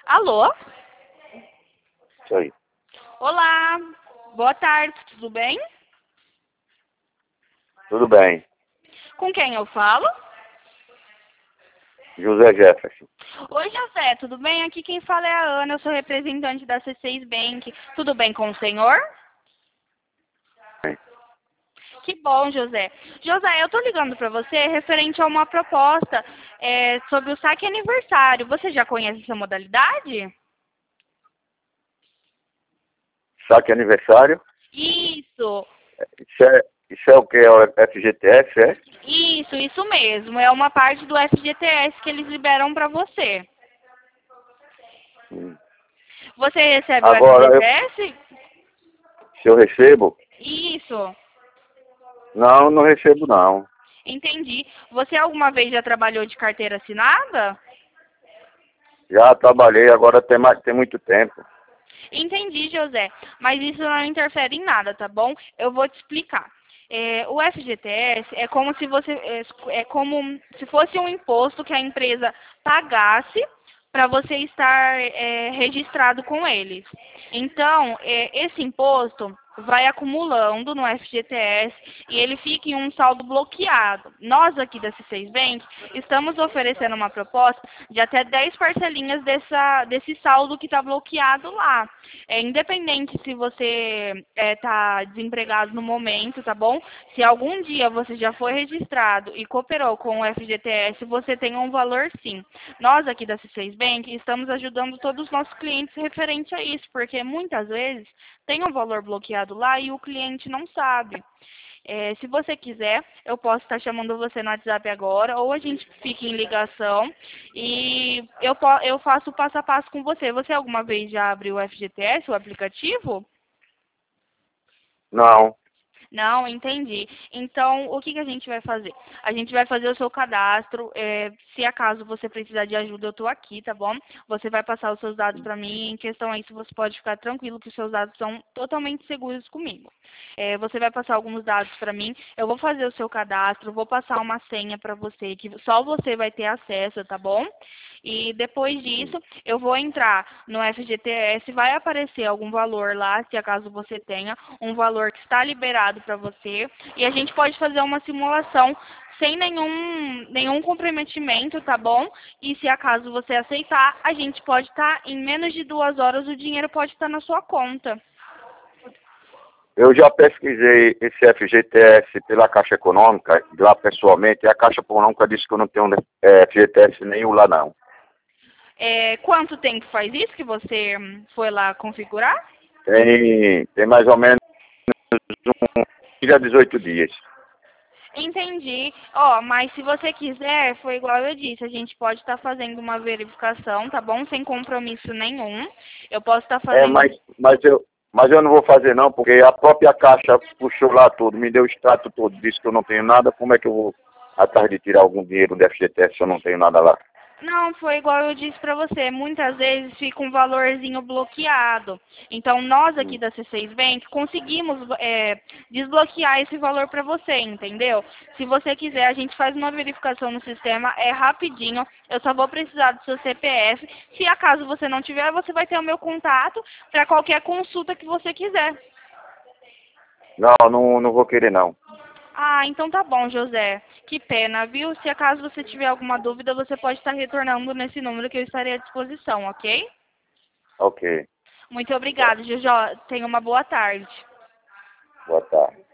Alô? Isso aí. Olá, boa tarde, tudo bem? Tudo bem. Com quem eu falo? José Jefferson. Oi, José, tudo bem? Aqui quem fala é a Ana, eu sou representante da C6 Bank. Tudo bem com o senhor? Bem. Que bom, José. José, eu tô ligando para você referente a uma proposta sobre o saque aniversário. Você já conhece essa modalidade? Saque aniversário? Isso, Isso é o que? É o FGTS, é? isso mesmo. É uma parte do FGTS que eles liberam para você. Hum. Você recebe o Agora, FGTS? se eu recebo? Isso, Não, não recebo não. entendi. Você alguma vez já trabalhou de carteira assinada? Já trabalhei, agora tem muito tempo. Entendi, José. Mas isso não interfere em nada, tá bom? Eu vou te explicar. O FGTS é como se é como se fosse um imposto que a empresa pagasse para você estar registrado com eles. Então, esse imposto vai acumulando no FGTS e ele fica em um saldo bloqueado. Nós aqui da C6 Bank estamos oferecendo uma proposta de até 10 parcelinhas desse saldo que está bloqueado lá. Independente se você está desempregado no momento, tá bom? Se algum dia você já foi registrado e cooperou com o FGTS, você tem um valor sim. Nós aqui da C6 Bank estamos ajudando todos os nossos clientes referente a isso, porque muitas vezes tem um valor bloqueado lá e o cliente não sabe. Se você quiser, eu posso estar chamando você no WhatsApp agora, ou a gente fica em ligação e eu faço o passo a passo com você. Você alguma vez já abriu o FGTS, o aplicativo? Não. Não, entendi. Então, o que que a gente vai fazer? A gente vai fazer o seu cadastro. Se acaso você precisar de ajuda, eu estou aqui, tá bom? Você vai passar os seus dados para mim. Em questão a isso, você pode ficar tranquilo que os seus dados são totalmente seguros comigo. Você vai passar alguns dados para mim. Eu vou fazer o seu cadastro, vou passar uma senha para você, que só você vai ter acesso, tá bom? E depois disso, eu vou entrar no FGTS, vai aparecer algum valor lá, se acaso você tenha, um valor que está liberado para você, e a gente pode fazer uma simulação sem nenhum comprometimento, tá bom? E se acaso você aceitar, a gente pode estar, em menos de 2 horas, o dinheiro pode estar na sua conta. Eu já pesquisei esse FGTS pela Caixa Econômica, lá pessoalmente, e a Caixa Econômica disse que eu não tenho FGTS nenhum lá não. Quanto tempo faz isso que você foi lá configurar? Tem mais ou menos uns 15 a 18 dias. Entendi. Mas se você quiser, foi igual eu disse, a gente pode estar fazendo uma verificação, tá bom? Sem compromisso nenhum. Eu posso estar É, fazendo. mas eu não vou fazer não, porque a própria Caixa puxou lá tudo, me deu o extrato todo, disse que eu não tenho nada, como é que eu vou atrás de tirar algum dinheiro do FGTS se eu não tenho nada lá? Não, foi igual eu disse para você. Muitas vezes fica um valorzinho bloqueado. Então, nós aqui Hum. da C6 Bank conseguimos desbloquear esse valor para você, entendeu? Se você quiser, a gente faz uma verificação no sistema, é rapidinho. Eu só vou precisar do seu CPF. Se acaso você não tiver, você vai ter o meu contato para qualquer consulta que você quiser. Não vou querer não. Ah, então tá bom, José. Que pena, viu? Se acaso você tiver alguma dúvida, você pode estar retornando nesse número que eu estarei à disposição, ok? Ok, Muito obrigada, Jojo. Tenha uma boa tarde. boa tarde.